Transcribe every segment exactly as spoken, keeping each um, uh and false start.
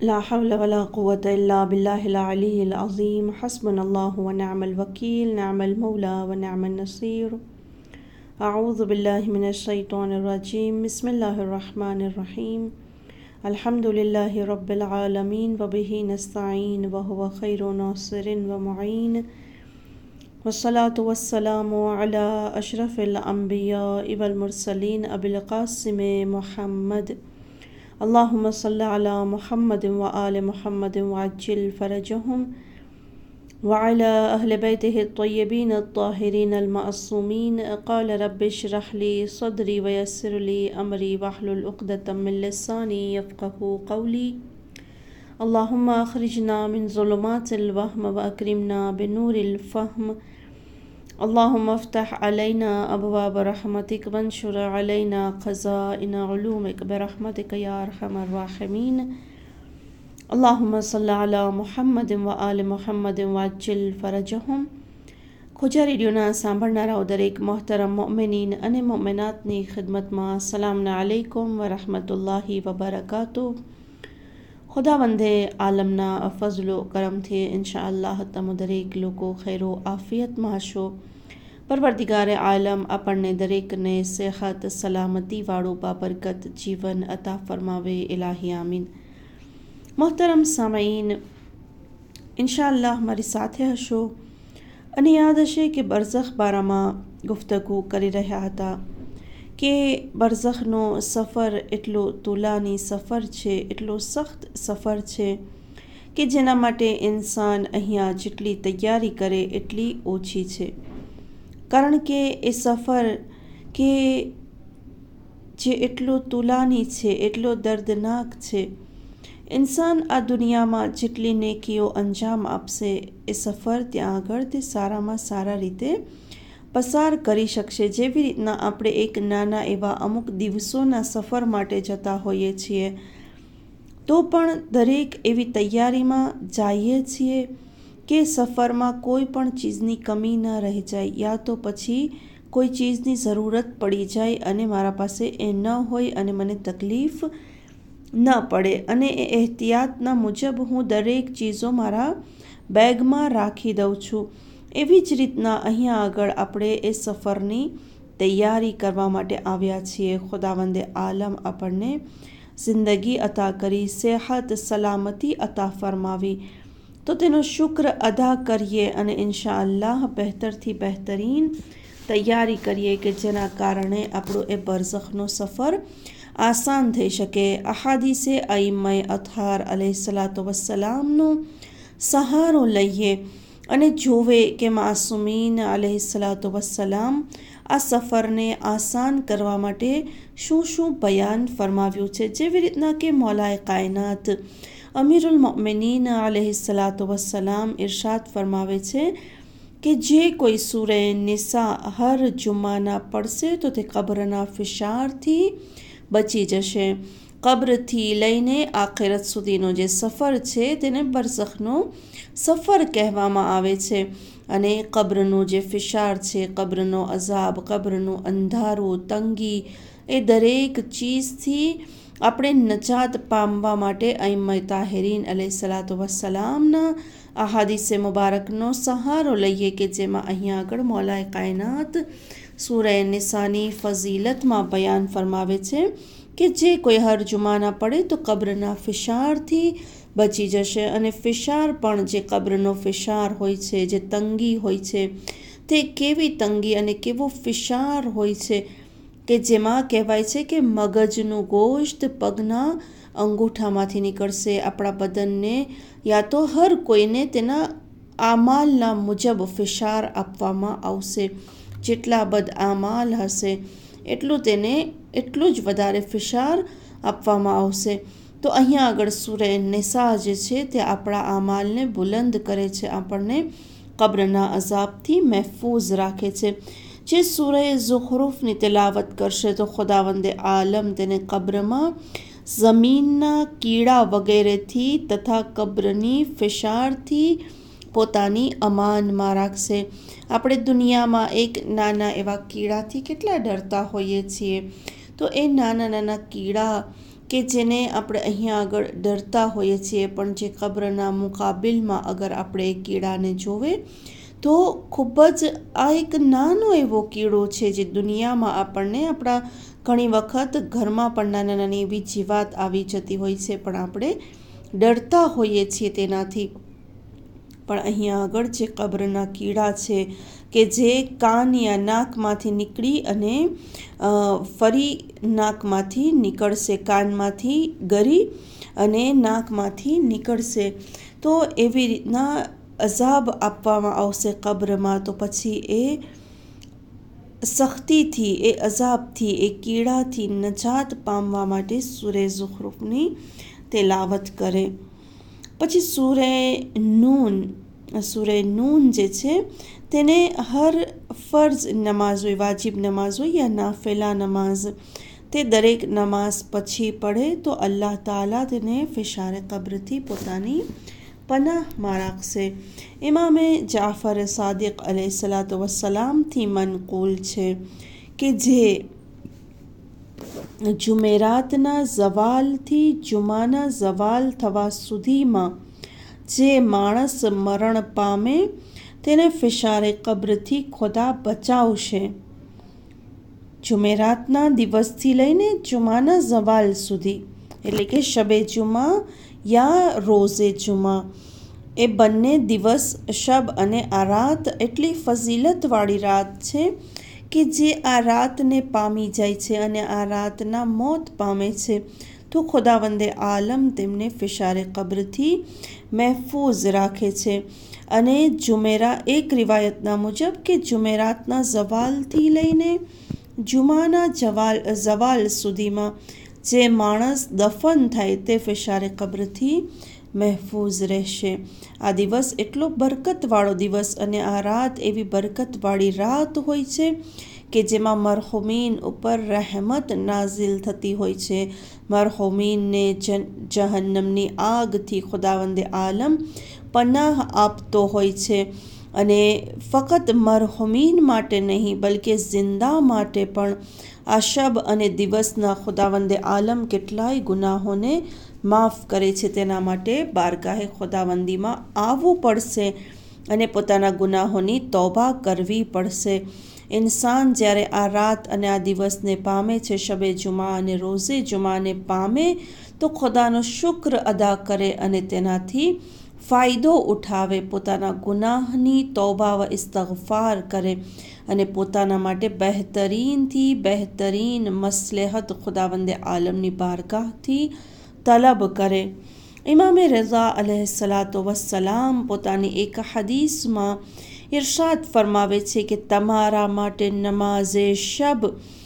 ला हौला वला क़ुव्वता इल्ला बिल्लाहिल अलिय्यिल अज़ीम। हस्बुनल्लाहु व निअमल वकील, निअमल मौला व निअमन नसीर। अऊज़ु बिल्लाहि मिनश शैतानिर रजीम। बिस्मिल्लाहिर रहमानिर रहीम। अल्हम्दुलिल्लाहि रब्बिल आलमीन व बिही नस्तईन व हुवा खैरुन नासिरिन व मुईन। वस्सलातु वस्सलामु अला अशरफिल अंबियाइ वल मुरसलीन अबिल क़ासिम मुहम्मद। अल्लाहुम्मा सल्लि अला मुहम्मद व आले मुहम्मद व अज्जिल फरजहुम व अला अहले बैतिहि त्वय्यबीन अत्ताहिरीन अलमासूमीन। क़ाल रब्बि इश्रह ली सदरी व यस्सिर ली अमरी वहलुल उक़दतम मिन लिसानी यफ़क़हू क़ौली। अल्लाहुम्मा अख़रिजना मिन ज़ुलुमातिल वहम व अक्रिमना बिनूरिल फ़ह्म। अल्लाहुम्मा अफ़्तह अलैना अबवाब रहमतिक वंशुर अलैना ख़ज़ाइन उलूमिक बिरहमतिक या अरहमर राहिमीन। अल्लाहुम्मा सल्लि अला मुहम्मद व आले मुहम्मद व अज्जिल फरजहुम। खुजा रेडियोना સાંભળનારાઓ દરેક મોહતરમ મોમિનીન અને મોમિનાતની ખિદમતમાં સલામ અલૈકુમ વ રહમતુલ્લાહિ વ બરકાતુહ। ખુદાવંદે આલમના ફઝલો કરમથી ઇન્શાઅલ્લાહ તમે દરેક લોકો ખૈરો આફિયતમાં હશો। પરવરદિગારે આલમ આપણને દરેકને સેહત સલામતીવાળું બાબરકત જીવન અતા ફરમાવે, ઇલાહી આમીન। મોહતરમ સામઈન, ઇન્શાઅલ્લાહ મારી સાથે હશો અને યાદ હશે કે બરઝખ બારામાં ગુફ્તગુ કરી રહ્યા હતા કે બરઝખનો સફર એટલો તુલાની સફર છે, એટલો સખ્ત સફર છે કે જેના માટે ઇન્સાન અહીંયા જેટલી તૈયારી કરે એટલી ઓછી છે। કારણ કે એ સફર કે જે એટલો તુલાની છે, એટલો દર્દનાક છે, ઇન્સાન આ દુનિયામાં જેટલી નેકીઓ અંજામ આપશે એ સફર ત્યાં આગળ તે સારામાં સારા રીતે પસાર કરી શકશે। જેવી રીતના આપણે એક નાના એવા અમુક દિવસોના સફર માટે જતા હોઈએ છીએ તો પણ દરેક એવી તૈયારીમાં જઈએ છીએ કે સફરમાં કોઈ પણ ચીજની કમી ન રહી જાય, યા તો પછી કોઈ ચીજની જરૂરત પડી જાય અને મારા પાસે એ ન હોય અને મને તકલીફ ન પડે, અને એ એહતિયાતના મુજબ હું દરેક ચીજો મારા બેગમાં રાખી દઉં છું। એવી જ રીતના અહીંયા આગળ આપણે એ સફરની તૈયારી કરવા માટે આવ્યા છીએ। ખુદાવંદે આલમ આપણને જિંદગી અતા કરી, સેહત સલામતી અતા ફરમાવી, તો તેનો શુક્ર અદા કરીએ અને ઇન્શાઅલ્લાહ બહેતરથી બહેતરીન તૈયારી કરીએ કે જેના કારણે આપણો એ બરઝખનો સફર આસાન થઈ શકે। અહાદીસે અઈમ્માએ અતહાર અલૈહિસ્સલાતુ વસ્સલામનો સહારો લઈએ અને જોવે કે માસૂમીન અલૈહિસ્સલાતુ વસ્સલામ આ સફરને આસાન કરવા માટે શું શું બયાન ફરમાવ્યું છે। જેવી રીતના કે મૌલાએ કાયનાત અમીરુલ મોમિનીન અલૈહિસ્સલાતુ વસ્સલામ ઇરશાદ ફરમાવે છે કે જે કોઈ સૂરે નિસા હર જુમ્માના પડશે તો તે કબ્રના ફિશારથી બચી જશે। કબ્રથી લઈને આખિરત સુધીનો જે સફર છે તેને બરઝખનો સફર કહેવામાં આવે છે, અને કબ્રનો જે ફિશાર છે, કબ્રનો અઝાબ, કબ્રનું અંધારું, તંગી, એ દરેક ચીજથી આપણે નજાત પામવા માટે અઈમ્માએ તાહિરીન અલૈહિસ્સલાતુ વસ્સલામના આ હાદીસે મુબારકનો સહારો લઈએ કે જેમાં અહીંયા આગળ મૌલાએ કાયનાત સૂરે નિસાની ફઝીલતમાં બયાન ફરમાવે છે કે જે કોઈ હર જુમાના પડે તો કબ્રના ફિશારથી બચી જશે। અને ફિશાર પણ જે કબ્રનો ફિશાર હોય છે, જે તંગી હોય છે, તે કેવી તંગી અને કેવો ફિશાર હોય છે કે જેમાં કહેવાય છે કે મગજનું ગોશ્ત પગના અંગૂઠામાંથી નીકળશે। આપણા બદનને યા તો હર કોઈને તેના આમાલના મુજબ ફિશાર આપવામાં આવશે। જેટલા બદ આમાલ હશે એટલું તેને એટલું જ વધારે ફિશાર આપવામાં આવશે। તો અહીંયા આગળ સૂરે નિસા જે છે તે આપણા આમાલને બુલંદ કરે છે, આપણને કબ્રના અઝાબથી મહેફૂઝ રાખે છે। જે સૂરે ઝુખરુફની તિલાવત કરશે તો ખુદાવંદે આલમ તેને કબ્રમાં જમીનના કીડા વગેરેથી તથા કબ્રની ફિશારથી પોતાની અમાનમાં રાખશે। આપણે દુનિયામાં એક નાના એવા કીડાથી કેટલા ડરતા હોઈએ છીએ, તો એ નાના નાના કીડા કે જેને આપણે અહીંયા આગળ ડરતા હોઈએ છીએ, પણ જે કબ્રના મુકાબિલમાં અગર આપણે એ કીડાને જોવે તો ખૂબ જ આ એક નાનો એવો કીડો છે જે દુનિયામાં આપણને આપણા ઘણી વખત ઘરમાં પણ નાના નાની એવી જીવાત આવી જતી હોય છે, પણ આપણે ડરતા હોઈએ છીએ તેનાથી. પણ અહીંયા આગળ જે કબ્રના કીડા છે કે જે કાન યા નાકમાંથી નીકળી અને ફરી નાકમાંથી નીકળશે, કાનમાંથી ગરી અને નાકમાંથી નીકળશે, તો એવી રીતના અઝાબ આપવામાં આવશે કબ્રમાં. તો પછી એ સખ્તીથી, એ અઝાબથી, એ કીડાથી નજાત પામવા માટે સૂરે ઝુખરુફની તેલાવત કરે. પછી સૂરે નૂન, સૂરે નૂન જે છે તેને હર ફર્જ નમાઝ હોય, વાજિબ નમાઝ હોય યા નાફિલા નમાઝ, તે દરેક નમાઝ પછી પડે તો અલ્લાહ તાલા તેને ફિશારે કબ્રથી પોતાની પનાહમાં રાખશે. ઇમામે જાફર સાદિક અલૈહિસ્સલાતુ વસ્સલામથી મનકૂલ છે કે જે જુમેરાતના ઝવાલથી જુમાના ઝવાલ થવા સુધીમાં જે માણસ મરણ પામે તેને ફિશારે કબ્રથી ખુદા બચાવશે. જુમેરાતના દિવસથી લઈને જુમાના ઝવાલ સુધી, એટલે કે શબે જુમા યા રોઝે જુમા, એ બંને દિવસ, શબ અને આ રાત એટલી ફઝીલતવાળી રાત છે કે જે આ રાતને પામી જાય છે અને આ રાતના મોત પામે છે તો ખુદાવંદે આલમ તેમને ફિશારે કબ્રથી મહેફૂઝ રાખે છે. અને જુમેરા, એક રિવાયતના મુજબ કે જુમેરાતના ઝવાલથી લઈને જુમાના જવાલ ઝવાલ સુધીમાં જે માણસ દફન થાય તે ફિશારે કબ્રથી મહેફૂઝ રહેશે. આ દિવસ એટલો બરકતવાળો દિવસ અને આ રાત એવી બરકતવાળી રાત હોય છે કે જેમાં મરહુમીન ઉપર રહેમત નાઝિલ થતી હોય છે. મરહુમીનને જહન્નમની આગથી ખુદાવંદે આલમ પનાહ આપતો હોય છે. અને ફક્ત મરહુમીન માટે નહીં બલ્કે જિંદા માટે પણ આ શબ અને દિવસના ખુદાવંદે આલમ કેટલાય ગુનાહોને માફ કરે છે. તેના માટે બારગાહે ખુદાવંદીમાં આવવું પડશે અને પોતાના ગુનાહોની તૌબા કરવી પડશે. ઇન્સાન જ્યારે આ રાત અને આ દિવસને પામે છે, શબે જુમા અને રોઝે જુમાને પામે, તો ખુદાનો શુક્ર અદા કરે અને તેનાથી ફાયદો ઉઠાવે, પોતાના ગુનાહની તૌબા વ ઇસ્તગફાર કરે અને પોતાના માટે બહેતરીનથી બહેતરીન મસલહત ખુદાવંદે આલમની બારગાહથી તલબ કરે. ઇમામે રઝા અલૈહિસ્સલાતુ વસ્સલામ પોતાની એક હદીસમાં ઇરશાદ ફરમાવે છે કે તમારા માટે નમાઝે શબ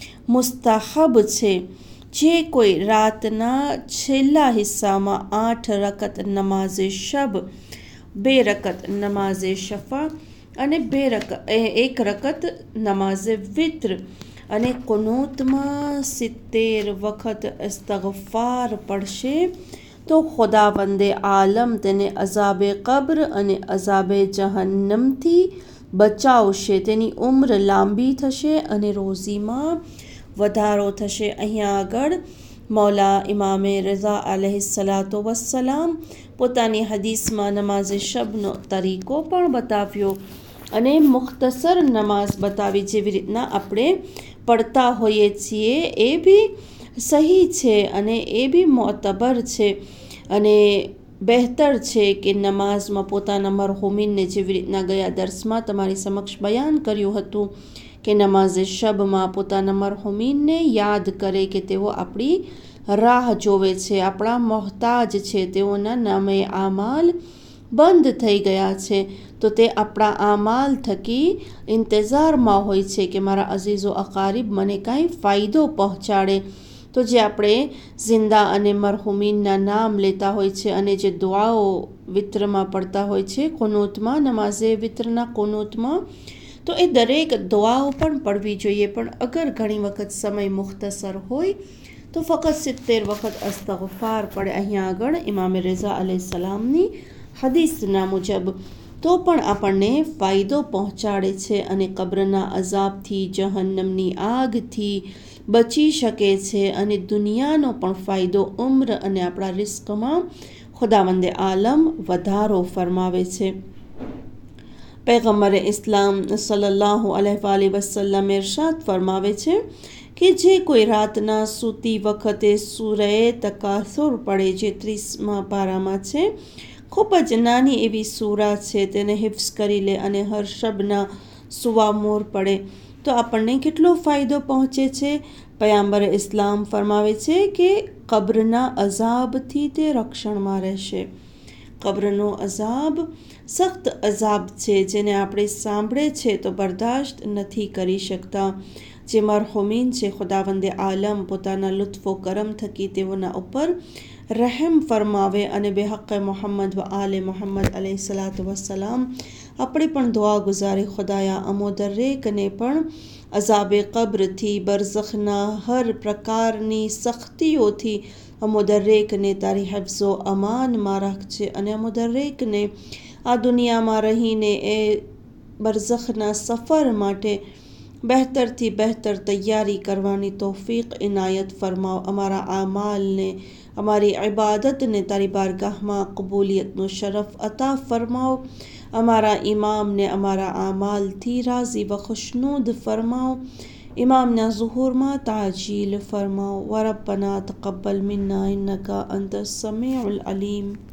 મુસ્તહબ છે. જે કોઈ રાતના છેલ્લા હિસ્સામાં આઠ રકત નમાઝે શબ, બે રકત નમાઝે શફા અને બે રક એક રકત નમાઝે વિત્ર અને કુનૂતમાં સિત્તેર વખત ઇસ્તગફાર પડશે તો ખુદાવંદે આલમ તેને અઝાબે કબ્ર અને અઝાબે જહન્નમથી બચાવશે. તેની ઉમ્ર લાંબી થશે અને રોઝીમાં વધારો થશે. અહીંયા આગળ મૌલા ઇમામે રઝા અલૈહિસ્સલાતુ વસ્સલામ પોતાની હદીસમાં નમાઝે શબનો તરીકો પણ બતાવ્યો અને મુખ્તસર નમાઝ બતાવી, જેવી રીતના આપણે પડતા હોઈએ છીએ એ બી સહી છે અને એ બી મોતબર છે અને બહેતર છે કે નમાઝમાં પોતાના મરહુમીનને, જેવી રીતના ગયા દર્સમાં તમારી સમક્ષ બયાન કર્યું હતું કે નમાઝે શબમાં પોતાના મરહુમીનને યાદ કરે કે તેઓ આપણી રાહ જોવે છે, આપણા મોહતાજ છે, તેઓના નામે આમાલ બંધ થઈ ગયા છે, તો તે આપણા આમાલ થકી ઇંતજારમાં હોય છે કે મારા અઝીઝો અકારીબ મને કાંઈ ફાયદો પહોંચાડે. તો જે આપણે જિંદા અને મરહુમીનના નામ લેતા હોય છે અને જે દુઆઓ વિત્રમાં પડતા હોય છે, કુનૂતમાં, નમાઝે વિત્રના કુનૂતમાં, તો એ દરેક દુઆઓ પણ પડવી જોઈએ. પણ અગર ઘણી વખત સમય મુખ્તસર હોય તો ફક્ત સિત્તેર વખત અસ્તગફાર પડે અહીંયા આગળ ઇમામે રઝા અલૈહિસ્સલામની હદીસના મુજબ, તો પણ આપણને ફાયદો પહોંચાડે છે અને કબ્રના અઝાબથી, જહન્નમની આગથી, બચી શકે છે અને દુનિયાનો પણ ફાયદો ઉમ્ર અને આપણા રિસ્કમાં ખુદાવંદે આલમ વધારો ફરમાવે છે. પૈગંબરે ઇસ્લામ સલ્લલ્લાહુ અલૈહિ વસલ્લમ ઇરશાદ ફરમાવે છે કે જે કોઈ રાતના સૂતી વખતે સૂરે તકાસુર પડે, જે ત્રીસમા પારામાં છે, ખૂબ જ નાની એવી સૂરા છે, તેને હિફ્ઝ કરી લે અને હર શબના સુવા મોર પડે તો આપણને કેટલો ફાયદો પહોંચે છે. પયગંબરે ઇસ્લામ ફરમાવે છે કે કબ્રના અઝાબથી તે રક્ષણમાં રહેશે. કબ્રનો અઝાબ સખ્ત અઝાબ છે, જેને આપણે સાંભળે છે તો બરદાશ્ત નથી કરી શકતા. જે મરહુમીન છે, ખુદાવંદે આલમ પોતાના લુત્ફો કરમ થકી તેઓના ઉપર રહેમ ફરમાવે અને બેહક્કે મોહમ્મદ વ આલે મોહમ્મદ અલૈહિ સલાતુ વસલામ આપણે પણ દુઆ ગુજારી, ખુદાયા અમો દરેકને પણ અઝાબે કબ્રથી, બરઝખના હર પ્રકારની સખ્તીઓથી અમો દરેકને તારી હિફ્ઝો અમાનમાં રાખજે અને અમો દરેકને આ દુનિયામાં રહીને એ બરઝખના સફર માટે બહેતરથી બહેતર તૈયારી કરવાની તૌફીક ઇનાયત ફરમાવ. અમારા આમાલને, અમારી ઇબાદતને તારી બારગાહમાં કબૂલિયતનો શરફ અતા ફરમાવ. અમારા ઇમામને અમારા આમાલથી રાઝી વ ખુશનુદ ફરમાવ. ઇમામના ઝુહૂરમાં તાજીલ ફરમાવ. વ રબ્બના તक़બ્બલ મિન્ના ઇન્નકા અંતસ સમીઉલ અલીમ.